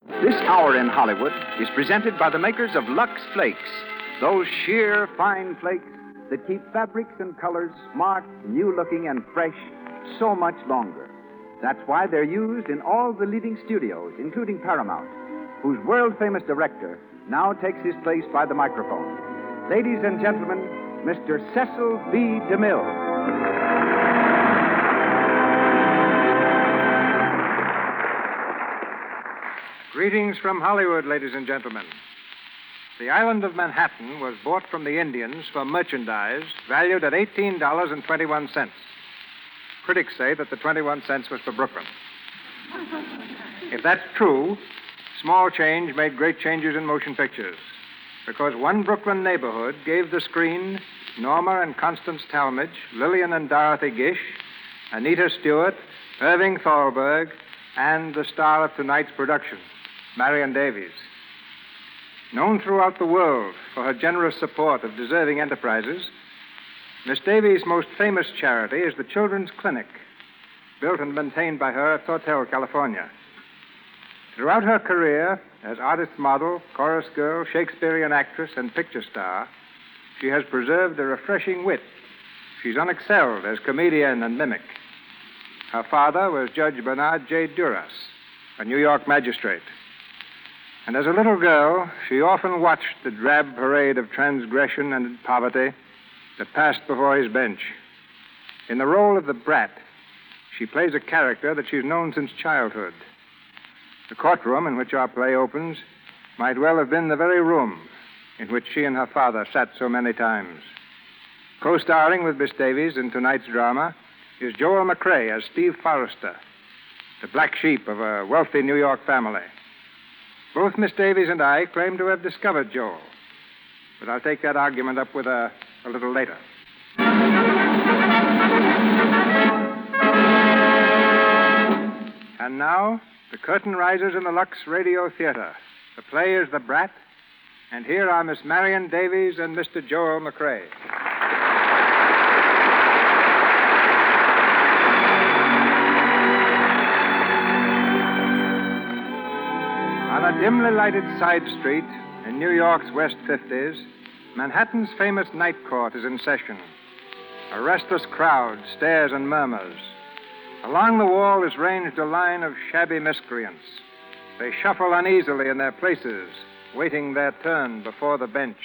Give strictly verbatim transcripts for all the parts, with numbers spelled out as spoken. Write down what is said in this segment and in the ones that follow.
This hour in Hollywood is presented by the makers of Lux Flakes, those sheer, fine flakes that keep fabrics and colors smart, new-looking, and fresh so much longer. That's why they're used in all the leading studios, including Paramount, whose world-famous director now takes his place by the microphone. Ladies and gentlemen, Mister Cecil B. DeMille. Greetings from Hollywood, ladies and gentlemen. The island of Manhattan was bought from the Indians for merchandise valued at eighteen dollars and twenty-one cents. Critics say that the twenty-one cents was for Brooklyn. If that's true, small change made great changes in motion pictures, because one Brooklyn neighborhood gave the screen Norma and Constance Talmadge, Lillian and Dorothy Gish, Anita Stewart, Irving Thalberg, and the star of tonight's production, Marion Davies. Known throughout the world for her generous support of deserving enterprises, Miss Davies' most famous charity is the Children's Clinic, built and maintained by her at Tortel, California. Throughout her career as artist model, chorus girl, Shakespearean actress, and picture star, she has preserved a refreshing wit. She's unexcelled as comedian and mimic. Her father was Judge Bernard J. Duras, a New York magistrate. And as a little girl, she often watched the drab parade of transgression and poverty that passed before his bench. In the role of the brat, she plays a character that she's known since childhood. The courtroom in which our play opens might well have been the very room in which she and her father sat so many times. Co-starring with Miss Davies in tonight's drama is Joel McCrea as Steve Forrester, the black sheep of a wealthy New York family. Both Miss Davies and I claim to have discovered Joel, but I'll take that argument up with her a little later. And now, the curtain rises in the Lux Radio Theater. The play is The Brat, and here are Miss Marion Davies and Mister Joel McCrea. On a dimly lighted side street in New York's West fifties, Manhattan's famous night court is in session. A restless crowd stares and murmurs. Along the wall is ranged a line of shabby miscreants. They shuffle uneasily in their places, waiting their turn before the bench.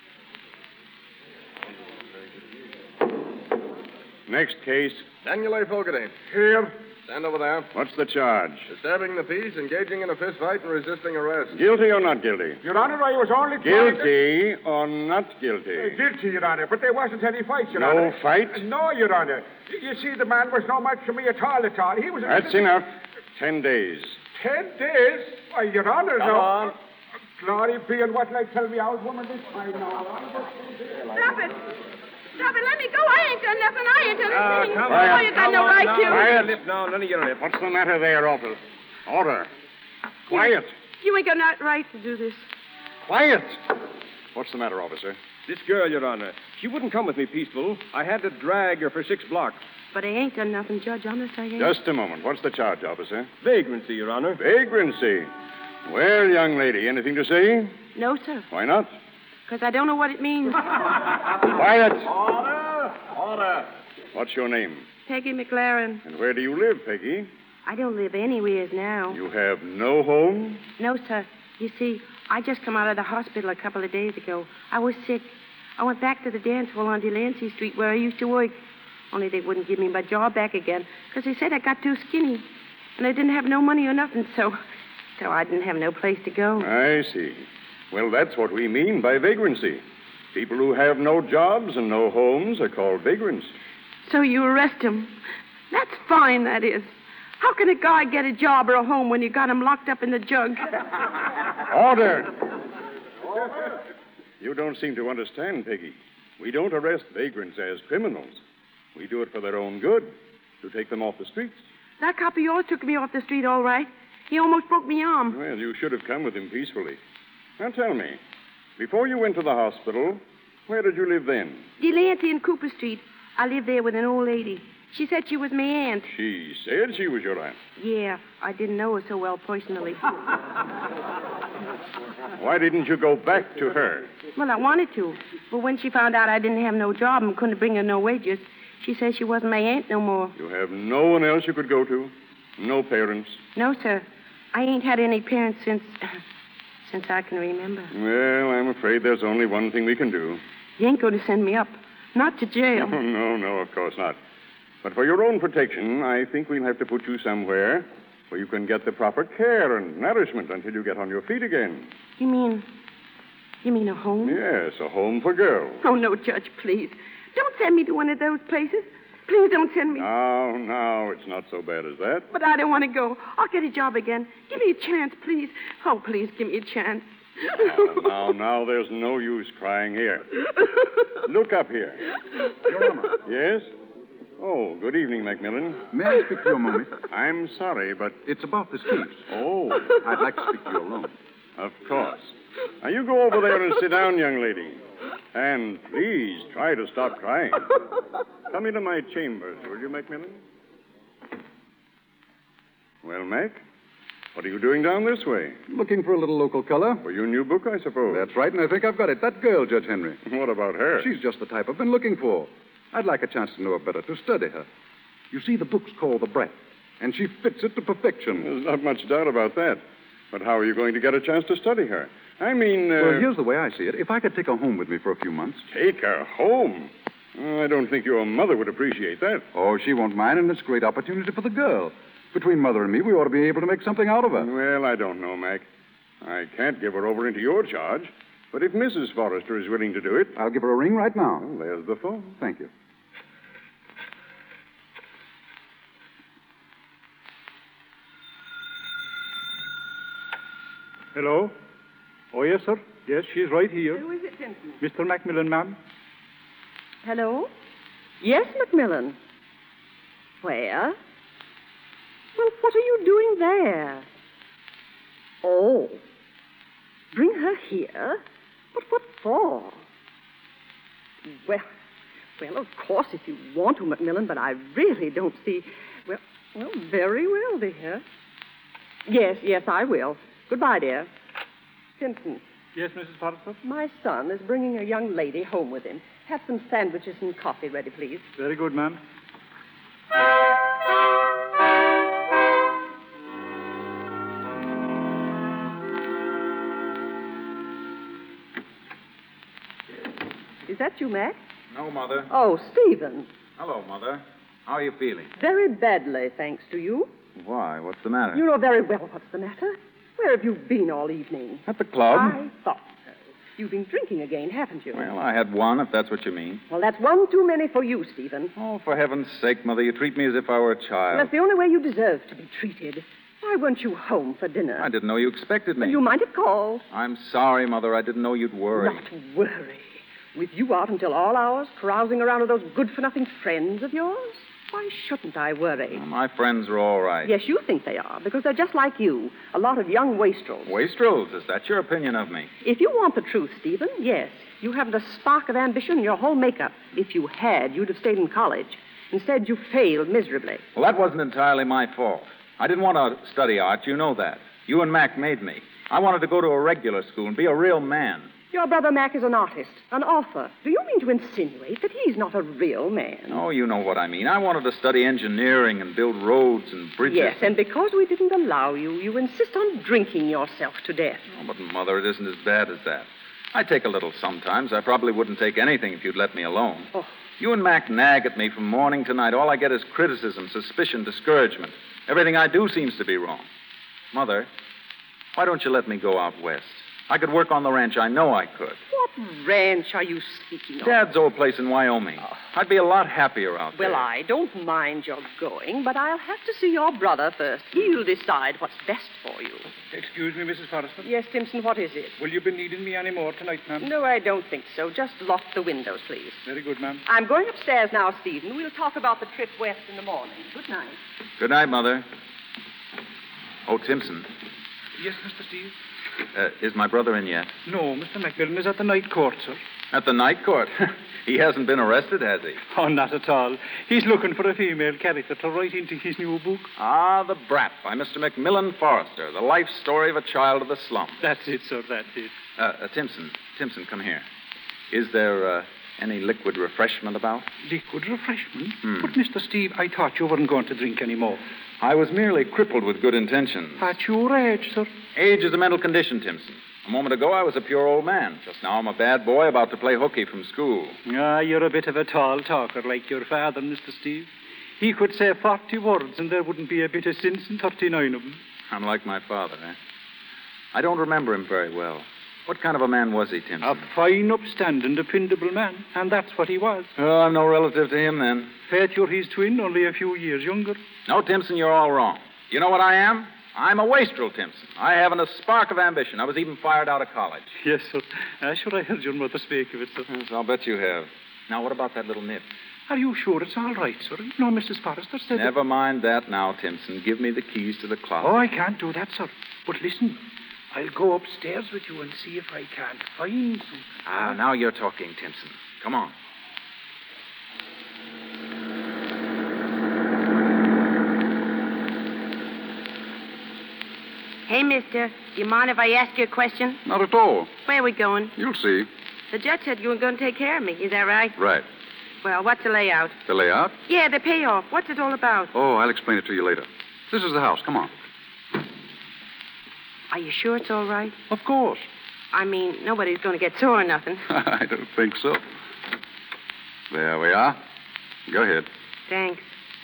Next case. Daniel A. Fogarty. Here. Stand over there. What's the charge? Disturbing the peace, engaging in a fist fight, and resisting arrest. Guilty or not guilty? Your Honor, I was only... Guilty or not guilty? Uh, guilty, Your Honor, but there wasn't any fight, Your no Honor. No fight? Uh, no, Your Honor. You see, the man was no match for me at all, at all. He was... That's a... enough. Ten days. Ten days? Why, Your Honor, Come no... on. Glory be and what like tell me old woman this time now. Stop it. Stop it. Let me go. I ain't done nothing. I ain't done Uh, anything. come oh, on, you got come no on, right now. to. Quiet. Lip now, none of your lip. What's the matter there, Orville? Order. Quiet. You ain't got no right to do this. Quiet. What's the matter, officer? This girl, Your Honor, she wouldn't come with me peaceful. I had to drag her for six blocks. But I ain't done nothing, Judge. Honest, I ain't. Just a moment. What's the charge, officer? Vagrancy, Your Honor. Vagrancy. Well, young lady, anything to say? No, sir. Why not? Because I don't know what it means. Quiet. Order. Order. What's your name? Peggy McLaren. And where do you live, Peggy? I don't live anywheres now. You have no home? No, sir. You see, I just come out of the hospital a couple of days ago. I was sick. I went back to the dance hall on Delancey Street where I used to work. Only they wouldn't give me my job back again because they said I got too skinny. And I didn't have no money or nothing, so... So I didn't have no place to go. I see. Well, that's what we mean by vagrancy. People who have no jobs and no homes are called vagrants. So you arrest him. That's fine, that is. How can a guy get a job or a home when you got him locked up in the jug? Order! You don't seem to understand, Peggy. We don't arrest vagrants as criminals. We do it for their own good, to take them off the streets. That cop of yours took me off the street, all right. He almost broke me arm. Well, you should have come with him peacefully. Now, tell me, before you went to the hospital, where did you live then? Delancey and Cooper Street. I lived there with an old lady. She said she was my aunt. She said she was your aunt. Yeah, I didn't know her so well personally. Why didn't you go back to her? Well, I wanted to. But when she found out I didn't have no job and couldn't bring her no wages, she said she wasn't my aunt no more. You have no one else you could go to? No parents? No, sir. I ain't had any parents since... since I can remember. Well, I'm afraid there's only one thing we can do. You ain't going to send me up. Not to jail. Oh, no, no, of course not. But for your own protection, I think we'll have to put you somewhere where you can get the proper care and nourishment until you get on your feet again. You mean... You mean a home? Yes, a home for girls. Oh, no, Judge, please. Don't send me to one of those places. Please don't send me. Now, now, it's not so bad as that. But I don't want to go. I'll get a job again. Give me a chance, please. Oh, please, give me a chance. Now, now, now, there's no use crying here. Look up here. Your Honor. Yes? Oh, good evening, Macmillan. May I speak to you a moment? I'm sorry, but... It's about this case. Oh, I'd like to speak to you alone. of course. Now, you go over there and sit down, young lady. And please try to stop crying. Come into my chambers, will you, Macmillan? Well, Mac, what are you doing down this way? Looking for a little local color? For your new book, I suppose. That's right, and I think I've got it. That girl, Judge Henry. What about her? She's just the type I've been looking for. I'd like a chance to know her better, to study her. You see, the book's called The Brat, and she fits it to perfection. There's not much doubt about that. But how are you going to get a chance to study her? I mean... Uh... Well, here's the way I see it. If I could take her home with me for a few months... Take her home? Oh, I don't think your mother would appreciate that. Oh, she won't mind, and it's a great opportunity for the girl. Between Mother and me, we ought to be able to make something out of her. Well, I don't know, Mac. I can't give her over into your charge. But if Missus Forrester is willing to do it... I'll give her a ring right now. Well, there's the phone. Thank you. Hello? Oh, yes, sir. Yes, she's right here. Who is it, Simpson? Mister Macmillan, ma'am. Hello? Yes, Macmillan. Where? Well, what are you doing there? Oh. Bring her here? But what for? Well, well, of course, if you want to, Macmillan, but I really don't see... Well, well, very well, dear. Yes, yes, I will. Goodbye, dear. Simpson. Yes, Missus Forrester? My son is bringing a young lady home with him. Have some sandwiches and coffee ready, please. Very good, ma'am. Is that you, Mac? No, Mother. Oh, Stephen. Hello, Mother. How are you feeling? Very badly, thanks to you. Why? What's the matter? You know very well what's the matter. Where have you been all evening? At the club. I thought so. You've been drinking again, haven't you? Well, I had one, if that's what you mean. Well, that's one too many for you, Stephen. Oh, for heaven's sake, Mother, you treat me as if I were a Well, child. that's the only way you deserve to be treated. Why weren't you home for dinner? I didn't know you expected me. Well, you might have called. I'm sorry, Mother. I didn't know you'd worry. Not worry. With you out until all hours, carousing around with those good-for-nothing friends of yours? Why shouldn't I worry? Well, my friends are all right. Yes, you think they are, because they're just like you, a lot of young wastrels. Wastrels? Is that your opinion of me? If you want the truth, Stephen, yes. You haven't a spark of ambition in your whole makeup. If you had, you'd have stayed in college. Instead, you failed miserably. Well, that wasn't entirely my fault. I didn't want to study art. You know that. You and Mac made me. I wanted to go to a regular school and be a real man. Your brother Mac is an artist, an author. Do you mean to insinuate that he's not a real man? Oh, you know what I mean. I wanted to study engineering and build roads and bridges. Yes, and because we didn't allow you, you insist on drinking yourself to death. Oh, but, Mother, it isn't as bad as that. I take a little sometimes. I probably wouldn't take anything if you'd let me alone. Oh. You and Mac nag at me from morning to night. All I get is criticism, suspicion, discouragement. Everything I do seems to be wrong. Mother, why don't you let me go out west? I could work on the ranch. I know I could. What ranch are you speaking of? Dad's old place in Wyoming. Oh. I'd be a lot happier out well, there. Well, I don't mind your going, but I'll have to see your brother first. He'll decide what's best for you. Excuse me, Missus Forrester. Yes, Simpson, what is it? Will you be needing me any more tonight, ma'am? No, I don't think so. Just lock the windows, please. Very good, ma'am. I'm going upstairs now, Stephen. We'll talk about the trip west in the morning. Good night. Good night, Mother. Oh, Simpson. Yes, Mister Steve? Uh, is my brother in yet? No, Mister Macmillan is at the night court, sir. At the night court. He hasn't been arrested, has he? Oh, not at all. He's looking for a female character to write into his new book. Ah, The Brat by Mister Macmillan Forrester, the life story of a child of the slum. That's it, sir, that's it. Uh, uh, Timpson, Timpson, come here. Is there uh, any liquid refreshment about? Liquid refreshment? Hmm. But, Mister Steve, I thought you weren't going to drink any more. I was merely crippled with good intentions. At your age, sir. Age is a mental condition, Timpson. A moment ago, I was a pure old man. Just now, I'm a bad boy about to play hooky from school. Ah, you're a bit of a tall talker like your father, Mister Steve. He could say forty words and there wouldn't be a bit of sense in thirty-nine of them. I'm like my father, eh? I don't remember him very well. What kind of a man was he, Timpson? A fine, upstanding, dependable man, and that's what he was. Oh, I'm no relative to him, then. Faith, you're his twin, only a few years younger. No, Timpson, you're all wrong. You know what I am? I'm a wastrel, Timpson. I haven't a spark of ambition. I was even fired out of college. Yes, sir. Uh, sure, I heard your mother speak of it, sir. Yes, I'll bet you have. Now, what about that little nip? Are you sure it's all right, sir? No, Missus Forrester said... Never that... mind that now, Timpson. Give me the keys to the closet. Oh, I can't do that, sir. But listen, I'll go upstairs with you and see if I can't find some... Ah, now you're talking, Timpson. Come on. Hey, mister, do you mind if I ask you a question? Not at all. Where are we going? You'll see. The judge said you were going to take care of me. Is that right? Right. Well, what's the layout? The layout? Yeah, the payoff. What's it all about? Oh, I'll explain it to you later. This is the house. Come on. Are you sure it's all right? Of course. I mean, nobody's going to get sore or nothing. I don't think so. There we are. Go ahead. Thanks.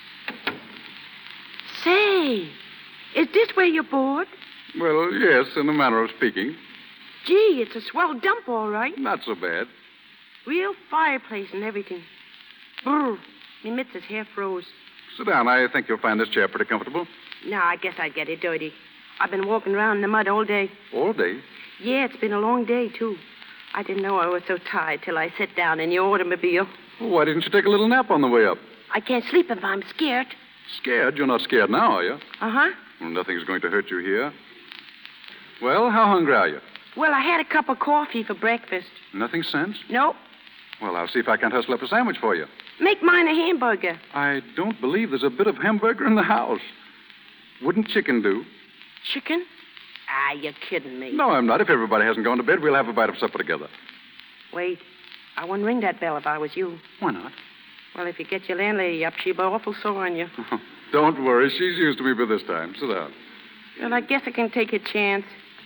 Say, is this where you're bored? Well, yes, in a manner of speaking. Gee, it's a swell dump, all right. Not so bad. Real fireplace and everything. Brr. Me mitts hair froze. Sit down. I think you'll find this chair pretty comfortable. No, I guess I'd get it dirty. I've been walking around in the mud all day. All day? Yeah, it's been a long day, too. I didn't know I was so tired till I sat down in your automobile. Well, why didn't you take a little nap on the way up? I can't sleep if I'm scared. Scared? You're not scared now, are you? Uh-huh. Well, nothing's going to hurt you here. Well, how hungry are you? Well, I had a cup of coffee for breakfast. Nothing since? Nope. Well, I'll see if I can't hustle up a sandwich for you. Make mine a hamburger. I don't believe there's a bit of hamburger in the house. Wouldn't chicken do? Chicken? Ah, you're kidding me. No, I'm not. If everybody hasn't gone to bed, we'll have a bite of supper together. Wait. I wouldn't ring that bell if I was you. Why not? Well, if you get your landlady up, she'll be awful sore on you. Don't worry. She's used to me by this time. Sit down. Well, I guess I can take a chance.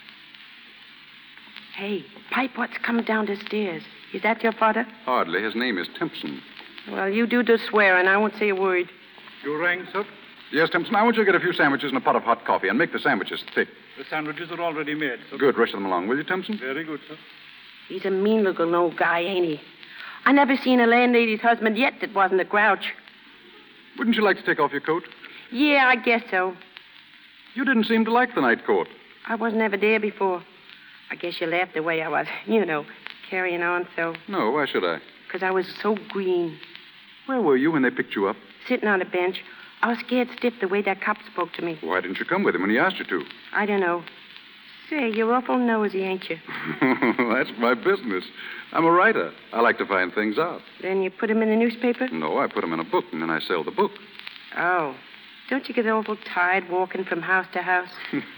Hey, Pipe, what's coming down the stairs? Is that your father? Hardly. His name is Timpson. Well, you do the swearing. I won't say a word. You rang, sir? Yes, Timpson. I want you to get a few sandwiches and a pot of hot coffee, and make the sandwiches thick. The sandwiches are already made, sir. Good. Rush them along, will you, Timpson? Very good, sir. He's a mean-looking old guy, ain't he? I never seen a landlady's husband yet that wasn't a grouch. Wouldn't you like to take off your coat? Yeah, I guess so. You didn't seem to like the night court. I wasn't ever there before. I guess you laughed the way I was, you know, carrying on so. No, why should I? Because I was so green. Where were you when they picked you up? Sitting on a bench. I was scared stiff the way that cop spoke to me. Why didn't you come with him when he asked you to? I don't know. Say, you're awful nosy, ain't you? That's my business. I'm a writer. I like to find things out. Then you put him in the newspaper? No, I put them in a book, and then I sell the book. Oh. Don't you get awful tired walking from house to house?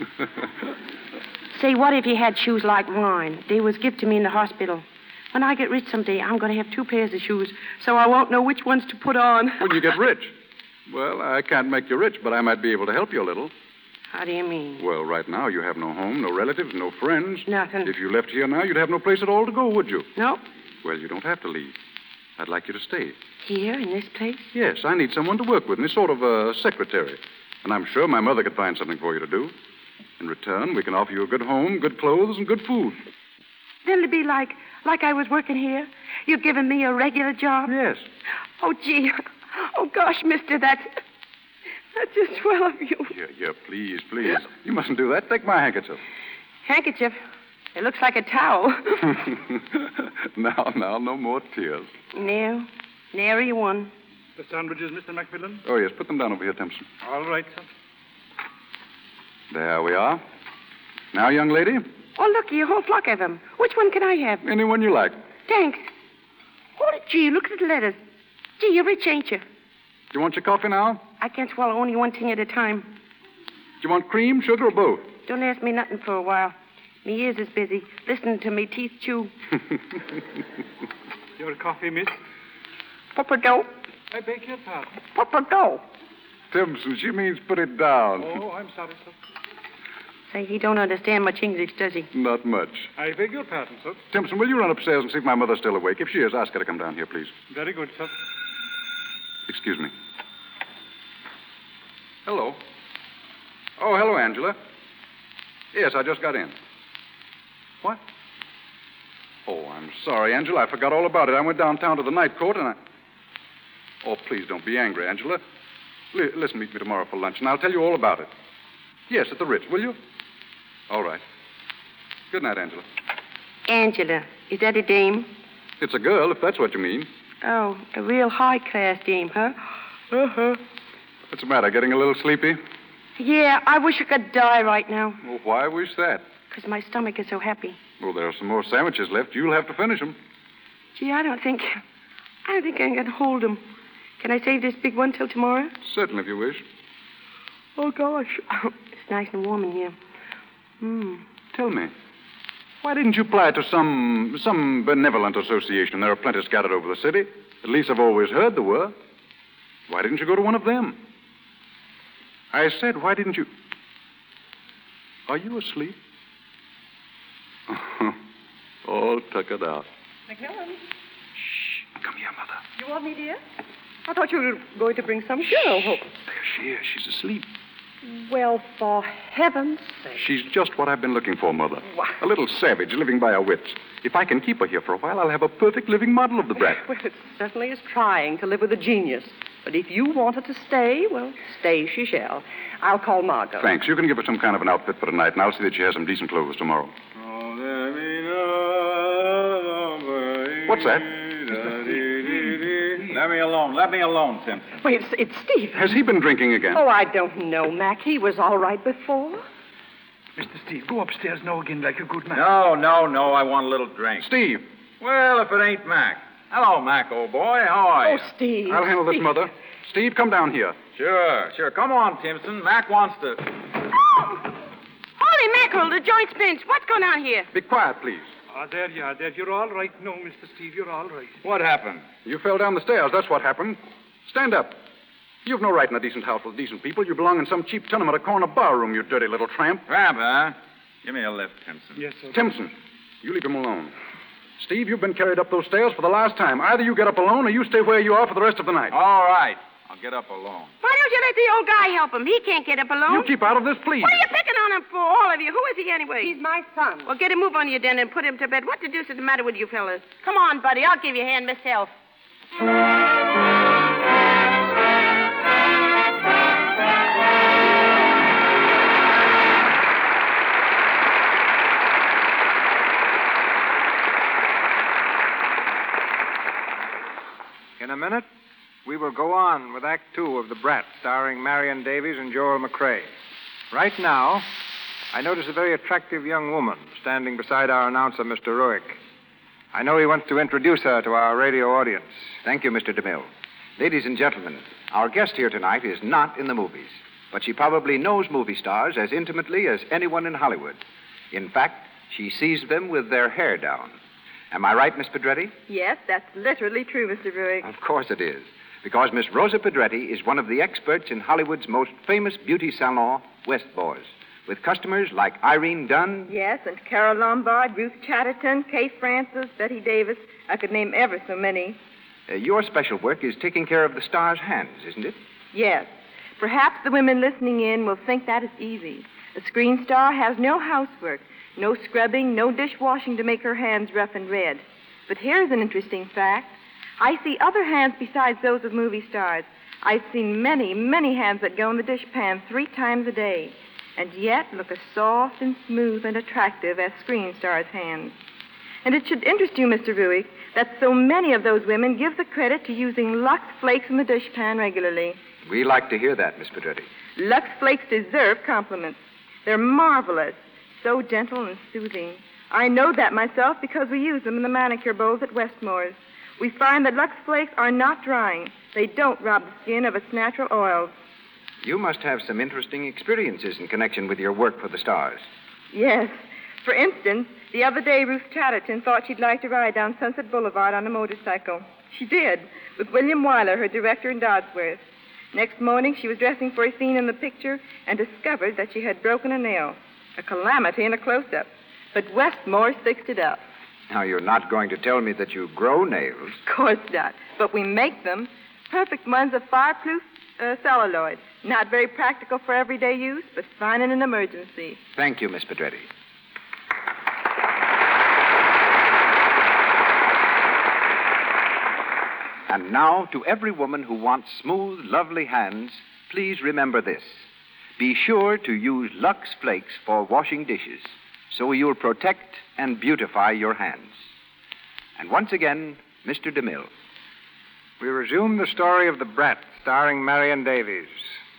Say, what if you had shoes like mine? They was given to me in the hospital. When I get rich someday, I'm going to have two pairs of shoes, so I won't know which ones to put on. When you get rich? Well, I can't make you rich, but I might be able to help you a little. How do you mean? Well, right now, you have no home, no relatives, no friends. Nothing. If you left here now, you'd have no place at all to go, would you? Nope. Well, you don't have to leave. I'd like you to stay. Here, in this place? Yes, I need someone to work with me, sort of a secretary. And I'm sure my mother could find something for you to do. In return, we can offer you a good home, good clothes, and good food. Then it'd be like, like I was working here. You've given me a regular job? Yes. Oh, gee. Oh, gosh, mister, that's... That's just swell of you. Yeah, yeah, please, please. You mustn't do that. Take my handkerchief. Handkerchief? It looks like a towel. now, now, no more tears. No. Nary one. The sandwiches, Mister Macmillan? Oh, yes. Put them down over here, Timpson. All right, sir. There we are. Now, young lady? Oh, look, a whole flock of them. Which one can I have? Any one you like. Thanks. Oh, gee, look at the letters. Gee, you're rich, ain't you? Do you want your coffee now? I can't swallow only one thing at a time. Do you want cream, sugar, or both? Don't ask me nothing for a while. Me ears is busy, listening to me teeth chew. Your coffee, miss? Papa-do. I beg your pardon. Papa-do. Timpson, she means put it down. Oh, I'm sorry, sir. Say, he don't understand much English, does he? Not much. I beg your pardon, sir. Timpson, will you run upstairs and see if my mother's still awake? If she is, ask her to come down here, please. Very good, sir. Excuse me. Hello. Oh, hello, Angela. Yes, I just got in. What? Oh, I'm sorry, Angela. I forgot all about it. I went downtown to the night court and I... Oh, please don't be angry, Angela. L- listen, meet me tomorrow for lunch, and I'll tell you all about it. Yes, at the Ritz, will you? All right. Good night, Angela. Angela. Is that a dame? It's a girl, if that's what you mean. Oh, a real high-class dame, huh? Uh-huh. What's the matter, getting a little sleepy? Yeah, I wish I could die right now. Well, why wish that? Because my stomach is so happy. Well, there are some more sandwiches left. You'll have to finish them. Gee, I don't think... I don't think I can hold them. Can I save this big one till tomorrow? Certainly, if you wish. Oh, gosh. It's nice and warm in here. Hmm. Tell me, why didn't you apply to some some benevolent association? There are plenty scattered over the city. At least I've always heard there were. Why didn't you go to one of them? I said, why didn't you... Are you asleep? All tuckered out. McMillan. Shh. Come here, Mother. You want me, dear? I thought you were going to bring some girl home. There she is. She's asleep. Well, for heaven's sake. She's just what I've been looking for, Mother. What? A little savage, living by her wits. If I can keep her here for a while, I'll have a perfect living model of the brat. Well, it certainly is trying to live with a genius. But if you want her to stay, well, stay she shall. I'll call Margot. Thanks. You can give her some kind of an outfit for tonight, and I'll see that she has some decent clothes tomorrow. What's that? Let me alone. Let me alone, Timpson. Wait, it's, it's Steve. Has he been drinking again? Oh, I don't know, Mac. He was all right before. Mister Steve, go upstairs now again like a good man. No, no, no. I want a little drink. Steve. Well, if it ain't Mac. Hello, Mac, old boy. How are you? Oh, Steve. I'll handle this, Steve. Mother. Steve, come down here. Sure, sure. Come on, Timpson. Mac wants to... Oh! Holy mackerel, the joint's pinched. What's going on here? Be quiet, please. Ah, there you are, there. You're all right. No, Mister Steve, you're all right. What happened? You fell down the stairs. That's what happened. Stand up. You've no right in a decent house with decent people. You belong in some cheap tenement, a corner bar room, you dirty little tramp. Tramp, huh? Give me a lift, Timpson. Yes, sir. Timpson, you leave him alone. Steve, you've been carried up those stairs for the last time. Either you get up alone or you stay where you are for the rest of the night. All right. I'll get up alone. Why don't you let the old guy help him? He can't get up alone. You keep out of this, please. What are you picking on him for, all of you? Who is he anyway? He's my son. Well, get a move on you then and put him to bed. What the deuce is the matter with you fellas? Come on, buddy. I'll give you a hand myself. In a minute, we will go on with Act Two of The Brat, starring Marion Davies and Joel McCrea. Right now, I notice a very attractive young woman standing beside our announcer, Mister Ruick. I know he wants to introduce her to our radio audience. Thank you, Mister DeMille. Ladies and gentlemen, our guest here tonight is not in the movies, but she probably knows movie stars as intimately as anyone in Hollywood. In fact, she sees them with their hair down. Am I right, Miss Pedretti? Yes, that's literally true, Mister Ruick. Of course it is, because Miss Rosa Pedretti is one of the experts in Hollywood's most famous beauty salon, West Boys, with customers like Irene Dunn. Yes, and Carol Lombard, Ruth Chatterton, Kay Francis, Betty Davis. I could name ever so many. Uh, your special work is taking care of the stars' hands, isn't it? Yes. Perhaps the women listening in will think that is easy. A screen star has no housework, no scrubbing, no dishwashing to make her hands rough and red. But here's an interesting fact. I see other hands besides those of movie stars. I've seen many, many hands that go in the dishpan three times a day, and yet look as soft and smooth and attractive as screen stars' hands. And it should interest you, Mister Ruick, that so many of those women give the credit to using Lux Flakes in the dishpan regularly. We like to hear that, Miss Pedretti. Lux Flakes deserve compliments. They're marvelous, so gentle and soothing. I know that myself because we use them in the manicure bowls at Westmore's. We find that Lux Flakes are not drying. They don't rob the skin of its natural oils. You must have some interesting experiences in connection with your work for the stars. Yes. For instance, the other day Ruth Chatterton thought she'd like to ride down Sunset Boulevard on a motorcycle. She did, with William Wyler, her director in Dodsworth. Next morning, she was dressing for a scene in the picture and discovered that she had broken a nail. A calamity in a close-up. But Westmore fixed it up. Now, you're not going to tell me that you grow nails. Of course not. But we make them. Perfect ones of fireproof uh, celluloid. Not very practical for everyday use, but fine in an emergency. Thank you, Miss Pedretti. And now, to every woman who wants smooth, lovely hands, please remember this. Be sure to use Lux Flakes for washing dishes, so you'll protect and beautify your hands. And once again, Mister DeMille. We resume the story of The Brat, starring Marion Davies.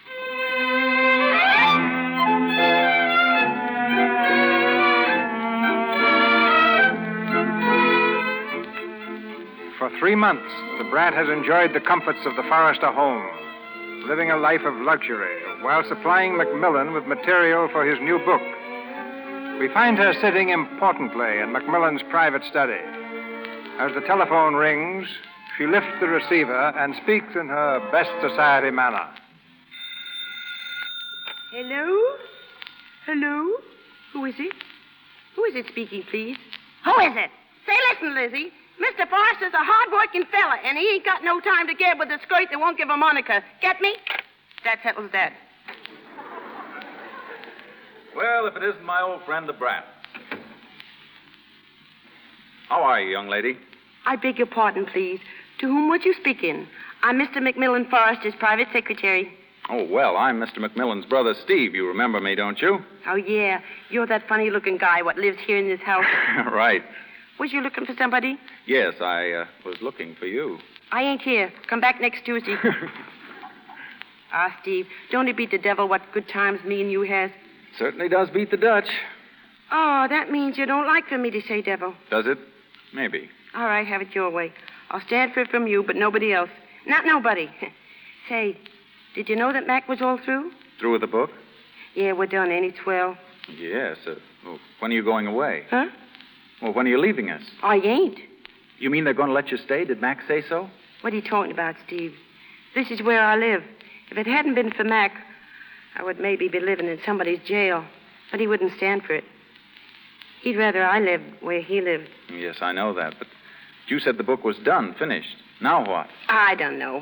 For three months, the Brat has enjoyed the comforts of the Forrester home, living a life of luxury while supplying Macmillan with material for his new book. We find her sitting importantly in Macmillan's private study. As the telephone rings, she lifts the receiver and speaks in her best society manner. Hello? Hello? Who is it? Who is it speaking, please? Who is it? Say, listen, Lizzie. Mister Forrester's a hard-working fella, and he ain't got no time to get with a skirt that won't give a moniker. Get me? That settles that. Well, if it isn't my old friend, the Brat. How are you, young lady? I beg your pardon, please. To whom would you speak in? I'm Mister Macmillan Forrester's private secretary. Oh, well, I'm Mister Macmillan's brother, Steve. You remember me, don't you? Oh, yeah. You're that funny-looking guy what lives here in this house. Right. Was you looking for somebody? Yes, I uh, was looking for you. I ain't here. Come back next Tuesday. Ah, Steve, don't it beat the devil what good times me and you has? Certainly does beat the Dutch. Oh, that means you don't like for me to say devil. Does it? Maybe. All right, have it your way. I'll stand for it from you, but nobody else. Not nobody. Say, did you know that Mac was all through? Through with the book? Yeah, we're done. Ain't it swell? Yes. Uh, well, when are you going away? Huh? Well, when are you leaving us? I ain't. You mean they're going to let you stay? Did Mac say so? What are you talking about, Steve? This is where I live. If it hadn't been for Mac, I would maybe be living in somebody's jail. But he wouldn't stand for it. He'd rather I lived where he lived. Yes, I know that, but you said the book was done, finished. Now what? I don't know.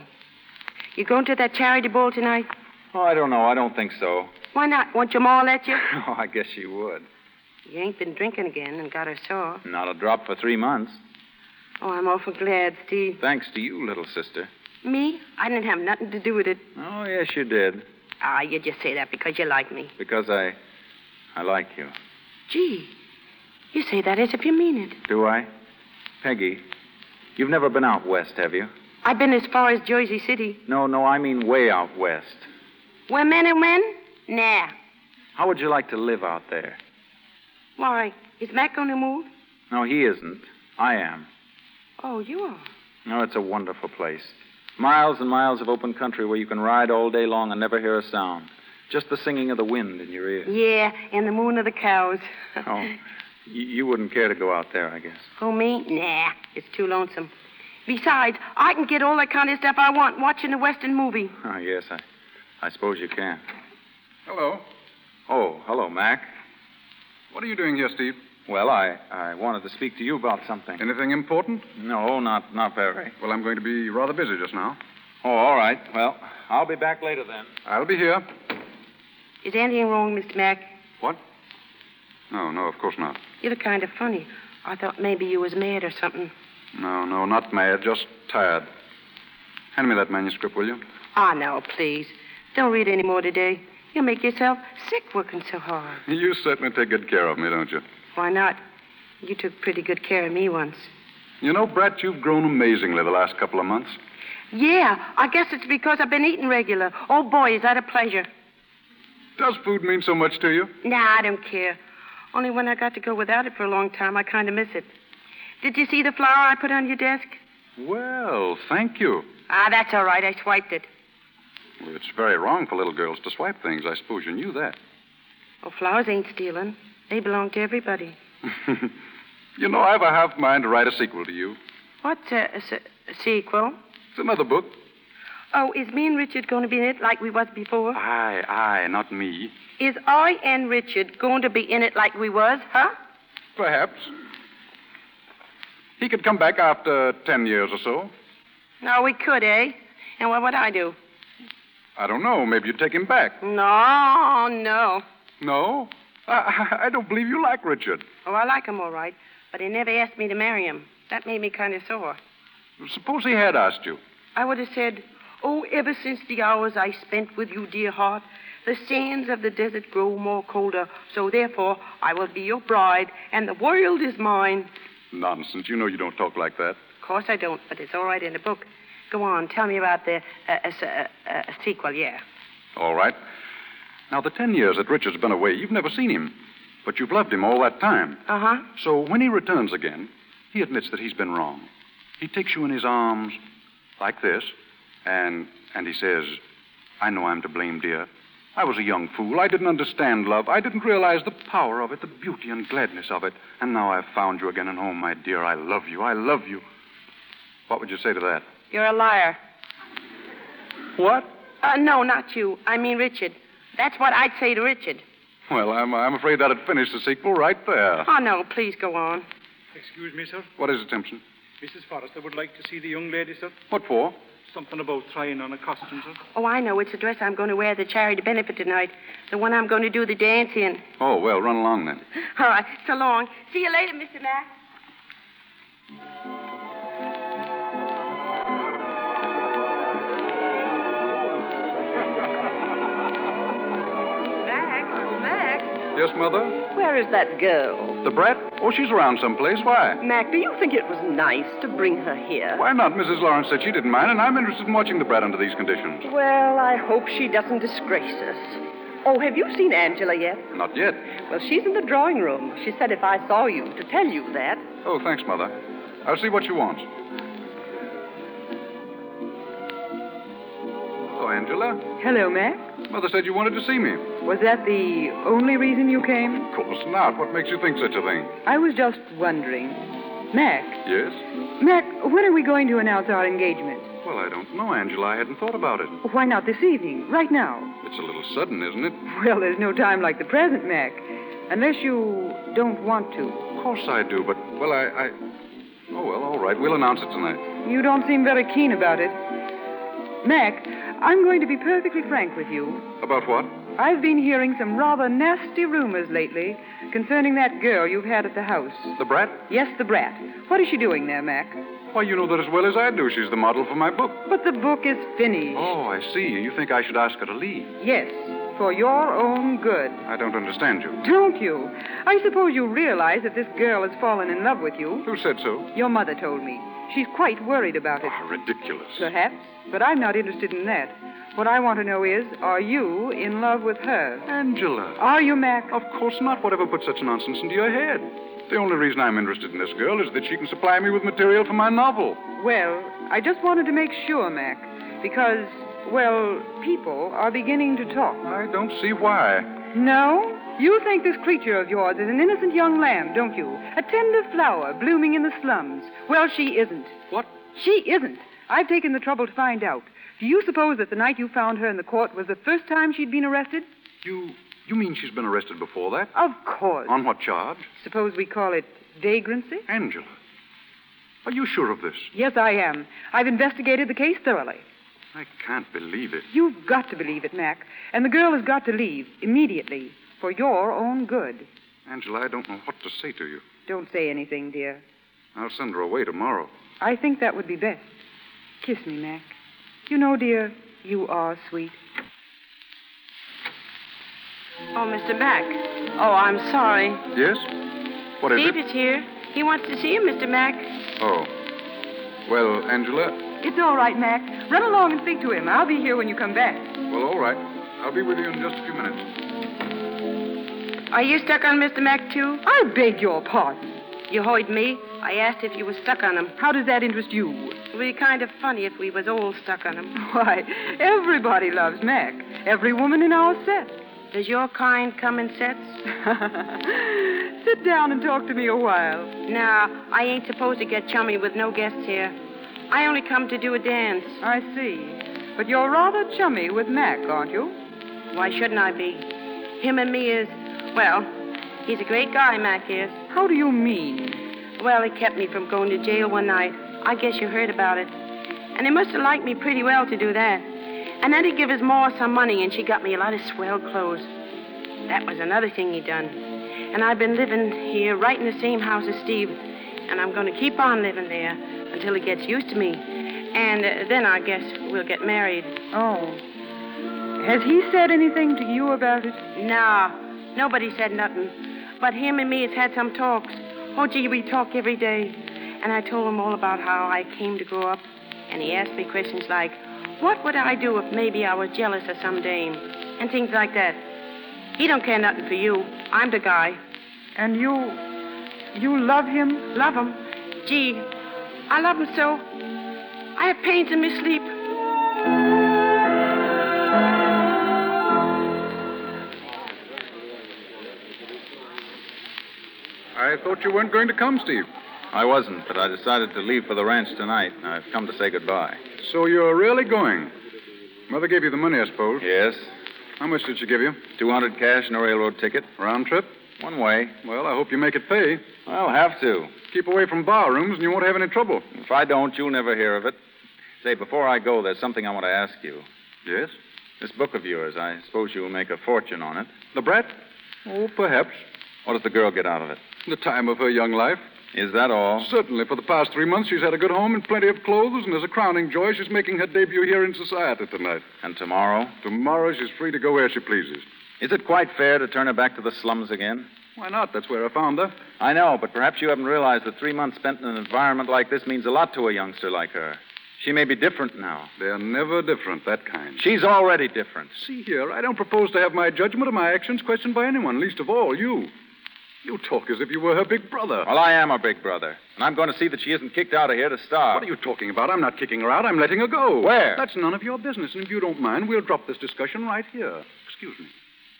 You going to that charity ball tonight? Oh, I don't know. I don't think so. Why not? Won't your ma let you? Oh, I guess she would. You ain't been drinking again and got her sore. Not a drop for three months. Oh, I'm awful glad, Steve. Thanks to you, little sister. Me? I didn't have nothing to do with it. Oh, yes, you did. Ah, you just say that because you like me. Because I... I like you. Gee, you say that as if you mean it. Do I? Peggy, you've never been out west, have you? I've been as far as Jersey City. No, no, I mean way out west. Where men and men? Nah. How would you like to live out there? Why, is Mac going to move? No, he isn't. I am. Oh, you are? No, it's a wonderful place. Miles and miles of open country where you can ride all day long and never hear a sound. Just the singing of the wind in your ears. Yeah, and the moon of the cows. Oh, you, you wouldn't care to go out there, I guess. Oh, me? Nah, it's too lonesome. Besides, I can get all that kind of stuff I want watching a Western movie. Oh, yes, I, I suppose you can. Hello. Oh, hello, Mac. What are you doing here, Steve? Well, I, I wanted to speak to you about something. Anything important? No, not, not very. Well, I'm going to be rather busy just now. Oh, all right. Well, I'll be back later then. I'll be here. Is anything wrong, Mister Mac? What? No, no, of course not. You look kind of funny. I thought maybe you was mad or something. No, no, not mad, just tired. Hand me that manuscript, will you? Ah, no, please. Don't read any more today. You'll make yourself sick working so hard. You certainly take good care of me, don't you? Why not? You took pretty good care of me once. You know, Brat, you've grown amazingly the last couple of months. Yeah, I guess it's because I've been eating regular. Oh, boy, is that a pleasure. Does food mean so much to you? Nah, I don't care. Only when I got to go without it for a long time, I kind of miss it. Did you see the flower I put on your desk? Well, thank you. Ah, that's all right. I swiped it. Well, it's very wrong for little girls to swipe things. I suppose you knew that. Oh, flowers ain't stealing. They belong to everybody. You know, I've a half mind to write a sequel to you. What's a, a, se- a sequel? It's another book. Oh, is me and Richard going to be in it like we was before? Aye, aye, not me. Is I and Richard going to be in it like we was, huh? Perhaps. He could come back after ten years or so. No, we could, eh? And what would I do? I don't know. Maybe you'd take him back. No, no. No? I, I don't believe you like Richard. Oh, I like him all right, but he never asked me to marry him. That made me kind of sore. Suppose he had asked you. I would have said, oh, ever since the hours I spent with you, dear heart, the sands of the desert grow more colder, so therefore I will be your bride, and the world is mine. Nonsense. You know you don't talk like that. Of course I don't, but it's all right in the book. Go on, tell me about the uh, uh, uh, uh, sequel, yeah. All right. Now, the ten years that Richard's been away, you've never seen him. But you've loved him all that time. Uh-huh. So when he returns again, he admits that he's been wrong. He takes you in his arms like this, and and he says, I know I'm to blame, dear. I was a young fool. I didn't understand love. I didn't realize the power of it, the beauty and gladness of it. And now I've found you again and home, my dear. I love you. I love you. What would you say to that? You're a liar. What? Uh, no, not you. I mean Richard. That's what I'd say to Richard. Well, I'm, I'm afraid that'd finish the sequel right there. Oh, no, please go on. Excuse me, sir. What is it, Simpson? Missus Forrester would like to see the young lady, sir. What for? Something about trying on a costume, sir. Oh, I know. It's the dress I'm going to wear at the charity benefit tonight. The one I'm going to do the dance in. Oh, well, run along then. All right. So long. See you later, Mister Mack. Yes, Mother? Where is that girl? The brat? Oh, she's around someplace. Why? Mac, do you think it was nice to bring her here? Why not? Missus Lawrence said she didn't mind, and I'm interested in watching the brat under these conditions. Well, I hope she doesn't disgrace us. Oh, have you seen Angela yet? Not yet. Well, she's in the drawing room. She said if I saw you, to tell you that. Oh, thanks, Mother. I'll see what she wants. Hello, Angela. Hello, Mac. Mother said you wanted to see me. Was that the only reason you came? Of course not. What makes you think such a thing? I was just wondering. Mac. Yes? Mac, when are we going to announce our engagement? Well, I don't know, Angela. I hadn't thought about it. Why not this evening, right now? It's a little sudden, isn't it? Well, there's no time like the present, Mac. Unless you don't want to. Of course I do, but, well, I... I... Oh, well, all right. We'll announce it tonight. You don't seem very keen about it. Mac, I'm going to be perfectly frank with you. About what? I've been hearing some rather nasty rumors lately concerning that girl you've had at the house. The brat? Yes, the brat. What is she doing there, Mac? Why, you know that as well as I do. She's the model for my book. But the book is finished. Oh, I see. You think I should ask her to leave? Yes, for your own good. I don't understand you. Don't you? I suppose you realize that this girl has fallen in love with you. Who said so? Your mother told me. She's quite worried about it. Oh, ridiculous. Perhaps, but I'm not interested in that. What I want to know is, are you in love with her? Angela. Are you, Mac? Of course not. Whatever put such nonsense into your head? The only reason I'm interested in this girl is that she can supply me with material for my novel. Well, I just wanted to make sure, Mac, because, well, people are beginning to talk. I don't see why. No? You think this creature of yours is an innocent young lamb, don't you? A tender flower blooming in the slums. Well, she isn't. What? She isn't. I've taken the trouble to find out. Do you suppose that the night you found her in the court was the first time she'd been arrested? You you mean she's been arrested before that? Of course. On what charge? Suppose we call it vagrancy? Angela, are you sure of this? Yes, I am. I've investigated the case thoroughly. I can't believe it. You've got to believe it, Mac. And the girl has got to leave immediately for your own good. Angela, I don't know what to say to you. Don't say anything, dear. I'll send her away tomorrow. I think that would be best. Kiss me, Mac. You know, dear, you are sweet. Oh, Mister Mack. Oh, I'm sorry. Yes? What is Steve it? is here. He wants to see you, Mister Mack. Oh. Well, Angela... It's all right, Mac. Run along and speak to him. I'll be here when you come back. Well, all right. I'll be with you in just a few minutes. Are you stuck on Mister Mack, too? I beg your pardon. You heard me. I asked if you were stuck on him. How does that interest you? It would be kind of funny if we was all stuck on him. Why, everybody loves Mac. Every woman in our set. Does your kind come in sets? Sit down and talk to me a while. Nah, I ain't supposed to get chummy with no guests here. I only come to do a dance. I see. But you're rather chummy with Mac, aren't you? Why shouldn't I be? Him and me is, well, he's a great guy, Mac is. How do you mean? Well, he kept me from going to jail one night. I guess you heard about it. And he must have liked me pretty well to do that. And then he give his ma some money, and she got me a lot of swell clothes. That was another thing he done. And I've been living here right in the same house as Steve. And I'm going to keep on living there until he gets used to me. And uh, then I guess we'll get married. Oh. Has he said anything to you about it? Nah, nobody said nothing. But him and me has had some talks. Oh, gee, we talk every day. And I told him all about how I came to grow up. And he asked me questions like, what would I do if maybe I was jealous of some dame? And things like that. He don't care nothing for you. I'm the guy. And you... you love him? Love him? Gee, I love him so. I have pains in my sleep. I thought you weren't going to come, Steve. I wasn't, but I decided to leave for the ranch tonight. I've come to say goodbye. So you're really going? Mother gave you the money, I suppose. Yes. How much did she give you? Two hundred cash and a railroad ticket. Round trip? One way. Well, I hope you make it pay. I'll have to. Keep away from bar rooms and you won't have any trouble. If I don't, you'll never hear of it. Say, before I go, there's something I want to ask you. Yes? This book of yours, I suppose you'll make a fortune on it. The brat? Oh, perhaps. What does the girl get out of it? The time of her young life. Is that all? Certainly. For the past three months, she's had a good home and plenty of clothes, and as a crowning joy, she's making her debut here in society tonight. And tomorrow? Tomorrow, she's free to go where she pleases. Is it quite fair to turn her back to the slums again? Why not? That's where I found her. I know, but perhaps you haven't realized that three months spent in an environment like this means a lot to a youngster like her. She may be different now. They're never different, that kind. She's already different. See here, I don't propose to have my judgment or my actions questioned by anyone, least of all you. You talk as if you were her big brother. Well, I am her big brother, and I'm going to see that she isn't kicked out of here to starve. What are you talking about? I'm not kicking her out. I'm letting her go. Where? That's none of your business, and if you don't mind, we'll drop this discussion right here. Excuse me.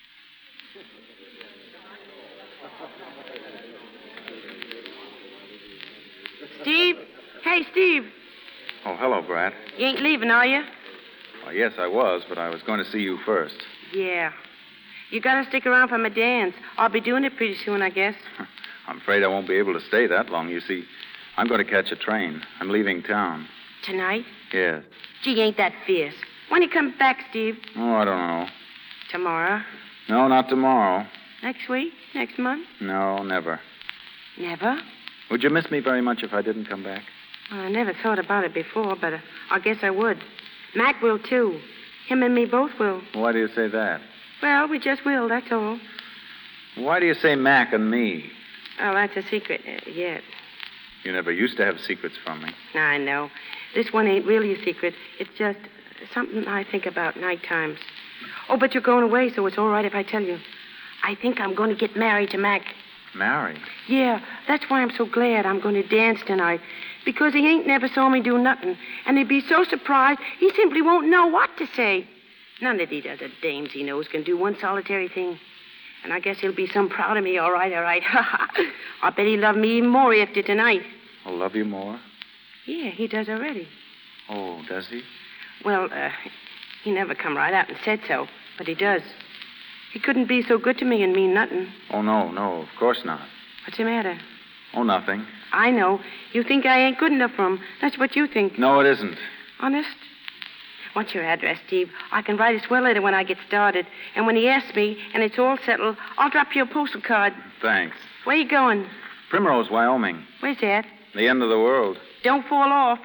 Steve? Hey, Steve. Oh, hello, Brat. You ain't leaving, are you? Well, yes, I was, but I was going to see you first. Yeah. You gotta stick around for my dance. I'll be doing it pretty soon, I guess. I'm afraid I won't be able to stay that long. You see, I'm going to catch a train. I'm leaving town. Tonight? Yes. Gee, ain't that fierce. When you come back, Steve? Oh, I don't know. Tomorrow? No, not tomorrow. Next week? Next month? No, never. Never? Would you miss me very much if I didn't come back? Well, I never thought about it before, but uh, I guess I would. Mac will, too. Him and me both will. Why do you say that? Well, we just will, that's all. Why do you say Mac and me? Oh, that's a secret uh, yet. You never used to have secrets from me. I know. This one ain't really a secret. It's just something I think about night times. Oh, but you're going away, so it's all right if I tell you. I think I'm going to get married to Mac. Married? Yeah, that's why I'm so glad I'm going to dance tonight. Because he ain't never saw me do nothing. And he'd be so surprised, he simply won't know what to say. None of these other dames he knows can do one solitary thing. And I guess he'll be some proud of me, all right, all right. I bet he'll love me even more after tonight. I'll love you more? Yeah, he does already. Oh, does he? Well, uh, he never come right out and said so, but he does. He couldn't be so good to me and mean nothing. Oh, no, no, of course not. What's the matter? Oh, nothing. I know. You think I ain't good enough for him. That's what you think. No, it isn't. Honest? What's your address, Steve? I can write a swell letter when I get started. And when he asks me, and it's all settled, I'll drop you a postal card. Thanks. Where you going? Primrose, Wyoming. Where's that? The end of the world. Don't fall off.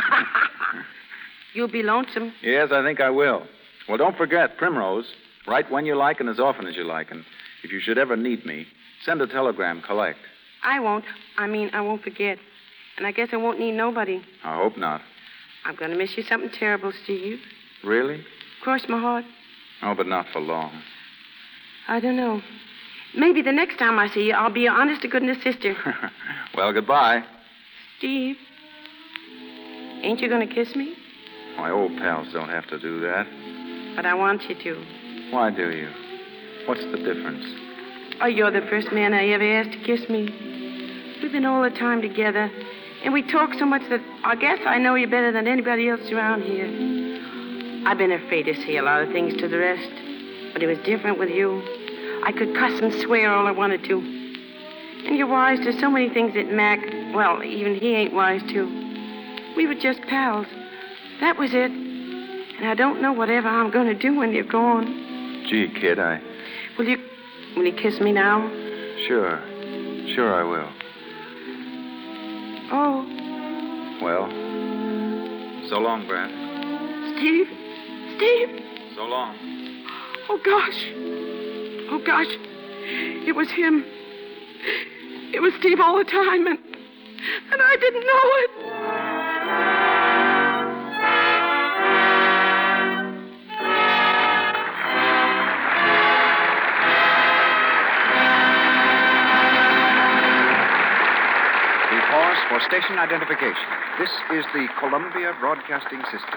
You'll be lonesome. Yes, I think I will. Well, don't forget, Primrose. Write when you like and as often as you like. And if you should ever need me, send a telegram, collect. I won't. I mean, I won't forget. And I guess I won't need nobody. I hope not. I'm going to miss you something terrible, Steve. Really? Cross my heart. Oh, but not for long. I don't know. Maybe the next time I see you, I'll be your honest-to-goodness sister. Well, goodbye. Steve. Ain't you going to kiss me? My old pals don't have to do that. But I want you to. Why do you? What's the difference? Oh, you're the first man I ever asked to kiss me. We've been all the time together, and we talk so much that I guess I know you better than anybody else around here. I've been afraid to say a lot of things to the rest, but it was different with you. I could cuss and swear all I wanted to. And you're wise to so many things that Mac, well, even he ain't wise to. We were just pals. That was it. And I don't know whatever I'm going to do when you're gone. Gee, kid, I... Will you... will you kiss me now? Sure. Sure I will. Oh. Well, so long, Brad. Steve? Steve? So long. Oh, gosh. Oh, gosh. It was him. It was Steve all the time, and... and I didn't know it. For station identification, this is the Columbia Broadcasting System.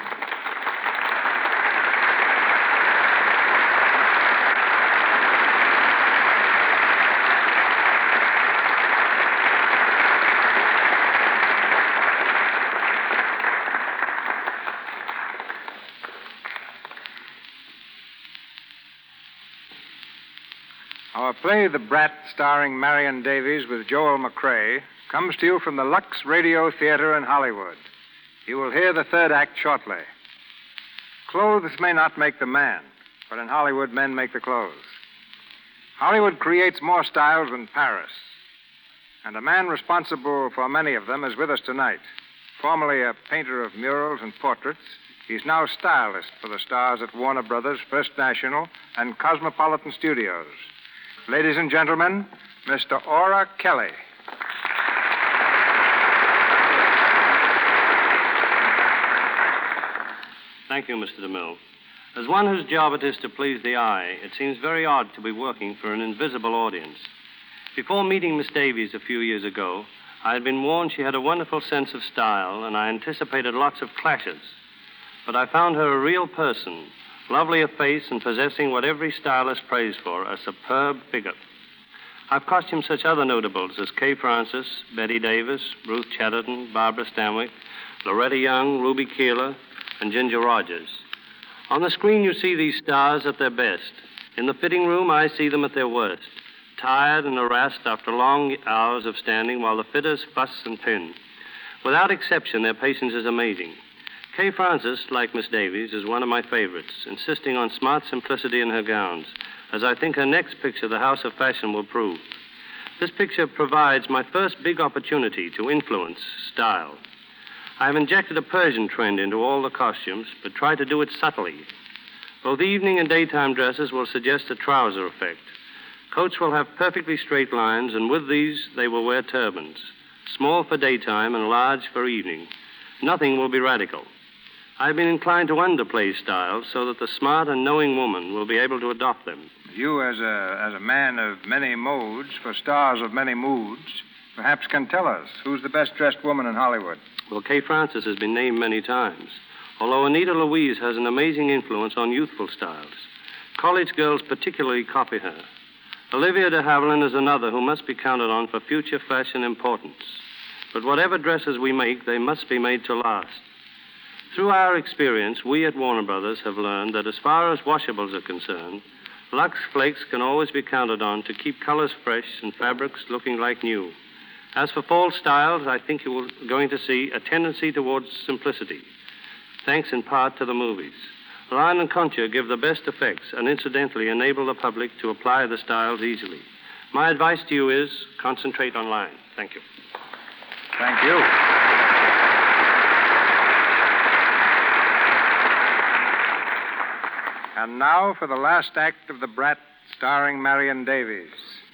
Our play, The Brat, starring Marion Davies with Joel McCrea, comes to you from the Lux Radio Theater in Hollywood. You will hear the third act shortly. Clothes may not make the man, but in Hollywood, men make the clothes. Hollywood creates more styles than Paris, and a man responsible for many of them is with us tonight. Formerly a painter of murals and portraits, he's now stylist for the stars at Warner Brothers, First National, and Cosmopolitan Studios. Ladies and gentlemen, Mister Ora Kelly. Thank you, Mister DeMille. As one whose job it is to please the eye, it seems very odd to be working for an invisible audience. Before meeting Miss Davies a few years ago, I had been warned she had a wonderful sense of style, and I anticipated lots of clashes. But I found her a real person, lovely of face and possessing what every stylist prays for, a superb figure. I've costumed such other notables as Kay Francis, Betty Davis, Ruth Chatterton, Barbara Stanwyck, Loretta Young, Ruby Keeler, and Ginger Rogers. On the screen, you see these stars at their best. In the fitting room, I see them at their worst, tired and harassed after long hours of standing while the fitters fuss and pin. Without exception, their patience is amazing. Kay Francis, like Miss Davies, is one of my favorites, insisting on smart simplicity in her gowns, as I think her next picture, The House of Fashion, will prove. This picture provides my first big opportunity to influence style. I have injected a Persian trend into all the costumes, but try to do it subtly. Both evening and daytime dresses will suggest a trouser effect. Coats will have perfectly straight lines, and with these, they will wear turbans, small for daytime and large for evening. Nothing will be radical. I've been inclined to underplay styles so that the smart and knowing woman will be able to adopt them. You, as a, as a man of many modes, for stars of many moods, perhaps can tell us who's the best-dressed woman in Hollywood. Well, Kay Francis has been named many times, although Anita Louise has an amazing influence on youthful styles. College girls particularly copy her. Olivia de Havilland is another who must be counted on for future fashion importance. But whatever dresses we make, they must be made to last. Through our experience, we at Warner Brothers have learned that as far as washables are concerned, Lux Flakes can always be counted on to keep colors fresh and fabrics looking like new. As for fall styles, I think you are going to see a tendency towards simplicity, thanks in part to the movies. Line and Concha give the best effects and incidentally enable the public to apply the styles easily. My advice to you is concentrate on line. Thank you. Thank you. And now for the last act of The Brat, starring Marion Davies.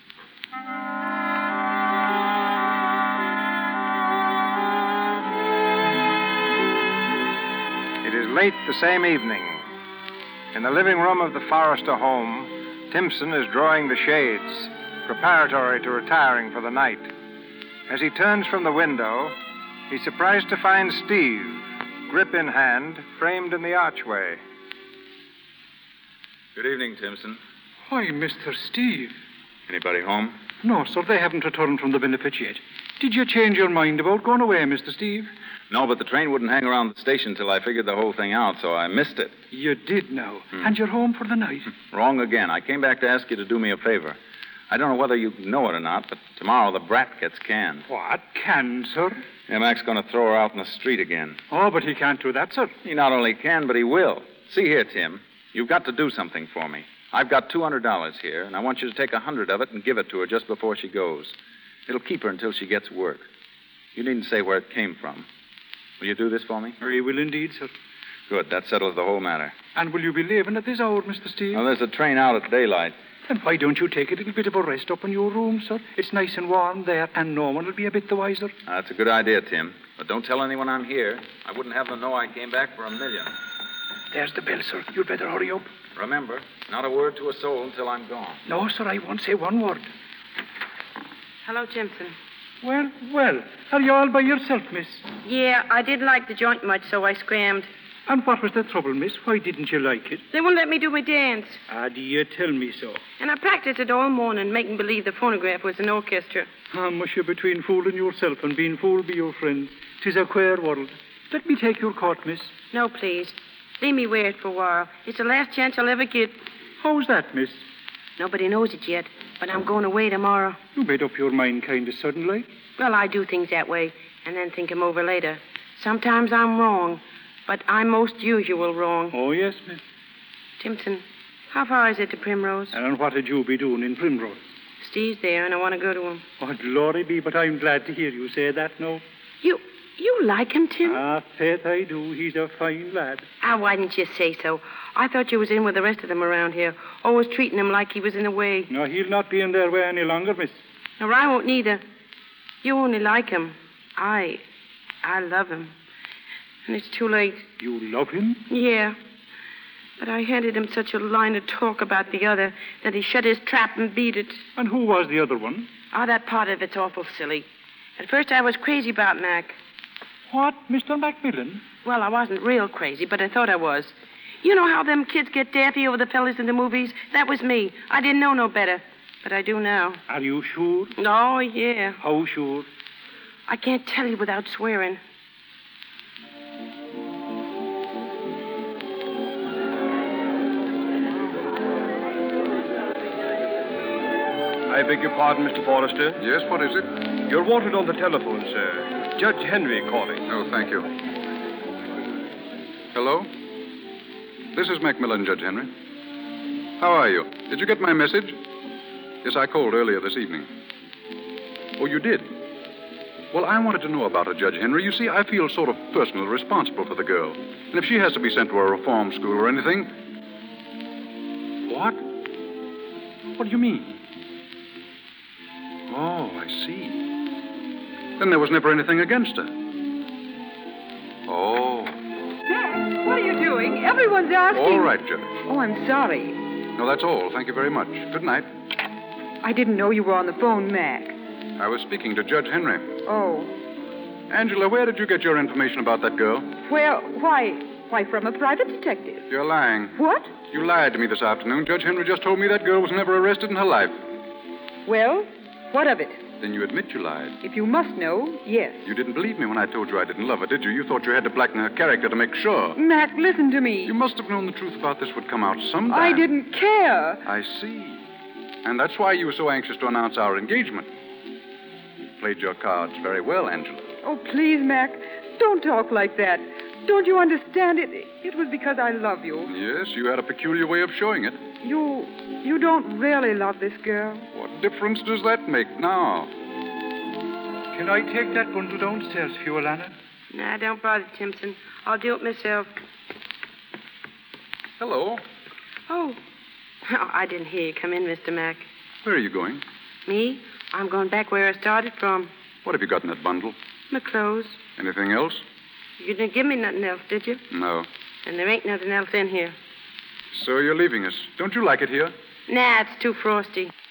It is late the same evening. In the living room of the Forrester home, Timpson is drawing the shades, preparatory to retiring for the night. As he turns from the window, he's surprised to find Steve, grip in hand, framed in the archway. Good evening, Timpson. Why, Mister Steve. Anybody home? No, sir, they haven't returned from the benefit yet. Did you change your mind about going away, Mister Steve? No, but the train wouldn't hang around the station till I figured the whole thing out, so I missed it. You did now. Hmm. And you're home for the night. Wrong again. I came back to ask you to do me a favor. I don't know whether you know it or not, but tomorrow the brat gets canned. What? Canned, sir? Yeah, Mac's going to throw her out in the street again. Oh, but he can't do that, sir. He not only can, but he will. See here, Tim. You've got to do something for me. I've got two hundred dollars here, and I want you to take a hundred of it and give it to her just before she goes. It'll keep her until she gets work. You needn't say where it came from. Will you do this for me? We will indeed, sir. Good. That settles the whole matter. And will you be leaving at this hour, Mister Steve? Well, there's a train out at daylight. Then why don't you take a little bit of a rest up in your room, sir? It's nice and warm there, and no one will be a bit the wiser. Uh, that's a good idea, Tim. But don't tell anyone I'm here. I wouldn't have them know I came back for a million. There's the bell, sir. You'd better hurry up. Remember, not a word to a soul until I'm gone. No, sir, I won't say one word. Hello, Timpson. Well, well, are you all by yourself, miss? Yeah, I didn't like the joint much, so I scrammed. And what was the trouble, miss? Why didn't you like it? They wouldn't let me do my dance. Ah, do you tell me so? And I practiced it all morning, making believe the phonograph was an orchestra. Ah, musha, between fooling yourself and being fooled by your friends, 'tis a queer world. Let me take your coat, miss. No, please. Leave me wear it for a while. It's the last chance I'll ever get. How's that, miss? Nobody knows it yet, but I'm going away tomorrow. You made up your mind kind of sudden, like. Well, I do things that way, and then think 'em over later. Sometimes I'm wrong, but I'm most usual wrong. Oh, yes, miss. Timpson, how far is it to Primrose? And what would you be doing in Primrose? Steve's there, and I want to go to him. Oh, glory be, but I'm glad to hear you say that now. You you like him, Tim? Ah, faith I do. He's a fine lad. Ah, why didn't you say so? I thought you was in with the rest of them around here, always treating him like he was in the way. No, he'll not be in their way any longer, miss. Or I won't neither. You only like him. I, I love him. And it's too late. You love him? Yeah. But I handed him such a line of talk about the other that he shut his trap and beat it. And who was the other one? Oh, that part of it's awful silly. At first I was crazy about Mac. What, Mister Macmillan? Well, I wasn't real crazy, but I thought I was. You know how them kids get daffy over the fellas in the movies? That was me. I didn't know no better. But I do now. Are you sure? Oh, yeah. How sure? I can't tell you without swearing. I beg your pardon, Mister Forrester? Yes, what is it? You're wanted on the telephone, sir. Judge Henry calling. Oh, thank you. Hello? This is Macmillan, Judge Henry. How are you? Did you get my message? Yes, I called earlier this evening. Oh, you did? Well, I wanted to know about her, Judge Henry. You see, I feel sort of personally responsible for the girl. And if she has to be sent to a reform school or anything... What? What do you mean? Oh, I see. Then there was never anything against her. Oh. Mac, what are you doing? Everyone's asking. All right, Judge. Oh, I'm sorry. No, that's all. Thank you very much. Good night. I didn't know you were on the phone, Mac. I was speaking to Judge Henry. Oh. Angela, where did you get your information about that girl? Well, why, why, from a private detective. You're lying. What? You lied to me this afternoon. Judge Henry just told me that girl was never arrested in her life. Well, what of it? Then you admit you lied. If you must know, yes. You didn't believe me when I told you I didn't love her, did you? You thought you had to blacken her character to make sure. Mac, listen to me. You must have known the truth about this would come out sometime. I didn't care. I see. And that's why you were so anxious to announce our engagement. You played your cards very well, Angela. Oh, please, Mac, don't talk like that. Don't you understand it? It was because I love you. Yes, you had a peculiar way of showing it. You, you don't really love this girl. What difference does that make now? Can I take that bundle downstairs for you, Alana? Nah, don't bother, Timpson. I'll do it myself. Hello. Oh. Oh, I didn't hear you come in, Mister Mac. Where are you going? Me? I'm going back where I started from. What have you got in that bundle? My clothes. Anything else? You didn't give me nothing else, did you? No. And there ain't nothing else in here. So you're leaving us. Don't you like it here? Nah, it's too frosty.